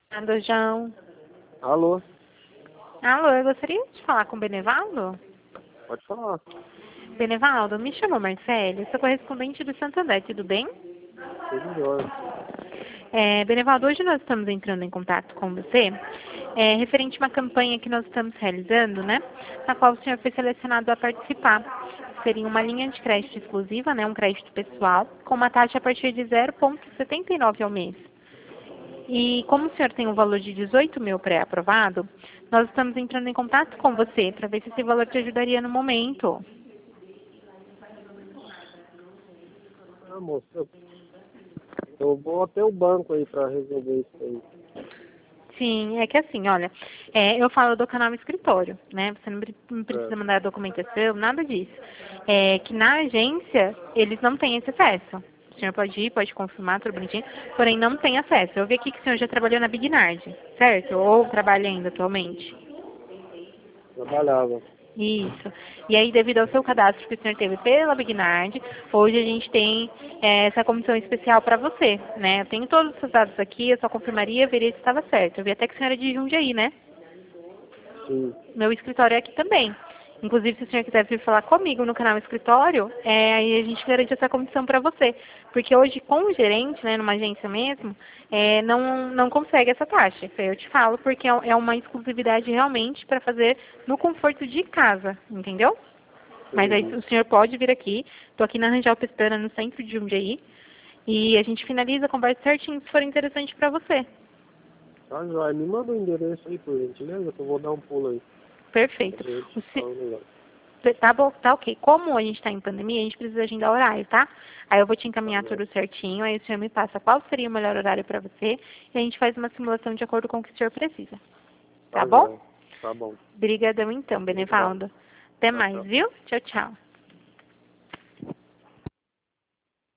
Alô, João. Alô, Alô, eu gostaria de falar com o Benevaldo. pode falar. Benevaldo, me chamo Marcele, sou correspondente do Santander, tudo bem? Tudo jóia. Benevaldo, hoje nós estamos entrando em contato com você, referente a uma campanha que nós estamos realizando, né? Na qual o senhor foi selecionado a participar. Seria uma linha de crédito exclusiva, né? Um crédito pessoal, com uma taxa a partir de 0,79 ao mês. E como o senhor tem um valor de 18 mil pré-aprovado, nós estamos entrando em contato com você para ver se esse valor te ajudaria no momento. Ah, moça, eu vou até o banco aí pra resolver isso aí. Sim, é que assim, olha, eu falo do canal escritório, né? Você não precisa Certo. mandar documentação, nada disso. Que na agência, eles não têm esse acesso. O senhor pode ir, pode confirmar, tudo bonitinho, porém não tem acesso. Eu vi aqui que o senhor já trabalhou na Bignard, certo? Ou trabalha ainda atualmente. Trabalhava. Isso. E aí, devido ao seu cadastro que o senhor teve pela Bignard, hoje a gente tem essa comissão especial para você, né? Eu tenho todos os seus dados aqui, eu só confirmaria, veria se estava certo. Eu vi até que a senhora é de Jundiaí, né? Sim. Meu escritório é aqui também. Inclusive, se o senhor quiser vir falar comigo no canal escritório, aí a gente garante essa comissão para você. Porque hoje, com o gerente, né, numa agência mesmo, não consegue essa taxa. Isso aí eu te falo, porque é uma exclusividade realmente para fazer no conforto de casa, entendeu? Mas aí Entendi. o senhor pode vir aqui. Estou aqui na Rangel Pestana, no centro de Jundiaí. E a gente finaliza, conversa certinho, se for interessante para você. Tá jóia. Me manda o endereço aí, por gentileza, que eu vou dar um pulo aí. A Perfeito. gente O fala melhor. Tá bom, tá ok. Como a gente está em pandemia, a gente precisa agendar horário, tá? Aí eu vou te Tá encaminhar jóia. tudo certinho, aí o senhor me passa qual seria o melhor horário para você e a gente faz uma simulação de acordo com o que o senhor precisa. Tá Tá bom? jóia. Tá bom. Obrigadão então, Um abraço. Benevaldo. Até Tchau, mais, tchau. viu? Tchau, tchau.